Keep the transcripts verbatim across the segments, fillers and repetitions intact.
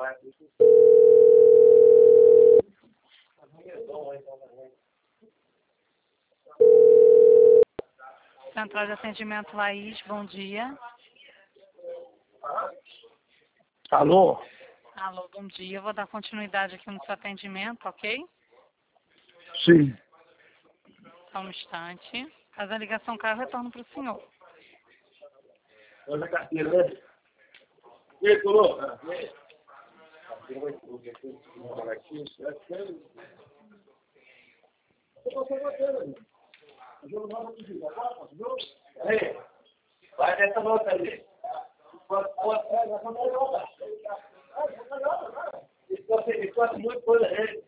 Central de Atendimento Laís, bom dia. Alô? Alô, bom dia. Eu vou dar continuidade aqui no seu atendimento, ok? Sim. Só um instante. Caso a ligação caia, eu retorno para o senhor. Olha a carteira, né? E aí, Colô? Vai nessa nota ali. Isso é muito coisa, gente.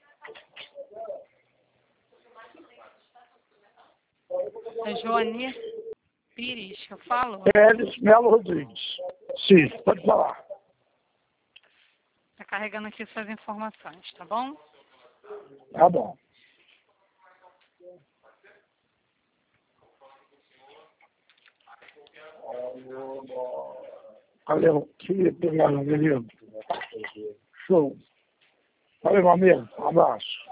É Joanir Pires, que eu falo? Pérez Melo Rodrigues. Sim, pode falar. Está carregando aqui suas informações, tá bom? Tá bom. Valeu, que pegar no menino. Show. Valeu, meu amigo. Um abraço.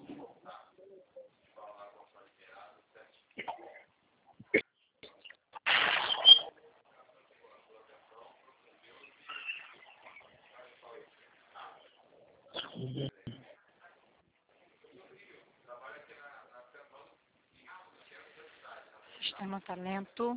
Sistema Talento.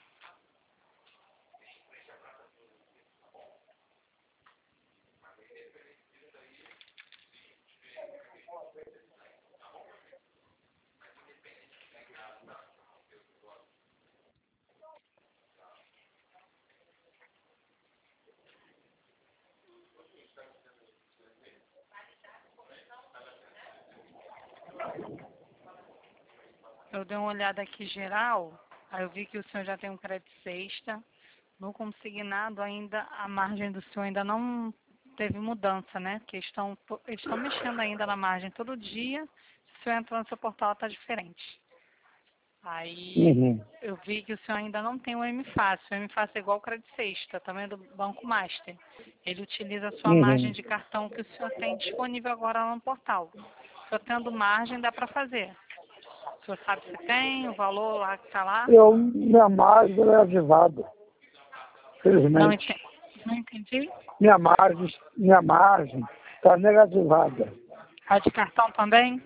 Eu dei uma olhada aqui geral, aí eu vi que o senhor já tem um crédito sexta. No consignado ainda, a margem do senhor ainda não teve mudança, né? Porque estão, eles estão mexendo ainda na margem todo dia. Se o senhor entrar no seu portal, está diferente. Aí Uhum. eu vi que o senhor ainda não tem o M Fácil. O M Fácil é igual o crédito sexta, também é do Banco Master. Ele utiliza a sua Uhum. margem de cartão que o senhor tem disponível agora lá no portal. O senhor tendo margem, dá para fazer. O senhor sabe se tem, o valor lá que está lá? Eu, minha margem é ativada. Não Felizmente. entendi. Não entendi. Minha margem, minha margem está negativada. A de cartão também?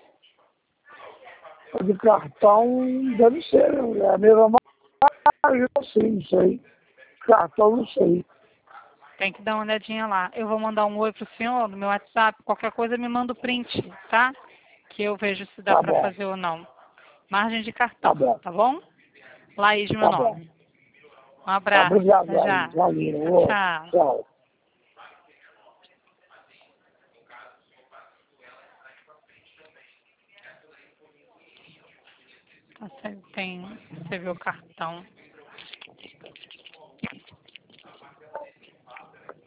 A de cartão deve ser, é a mesma margem, sim, não sei. Cartão não sei. Tem que dar uma olhadinha lá. Eu vou mandar um oi pro senhor no meu WhatsApp. Qualquer coisa me manda o print, tá? Que eu vejo se dá Tá para bom, fazer ou não. Margem de tá cartão, bom, tá bom? Laís, meu tá bom. nome. Um Tá, abraço. obrigado, Até já. Laís. Valeu. Tchau, Ô, tchau. tchau. Tá certo. Tem, você viu o cartão.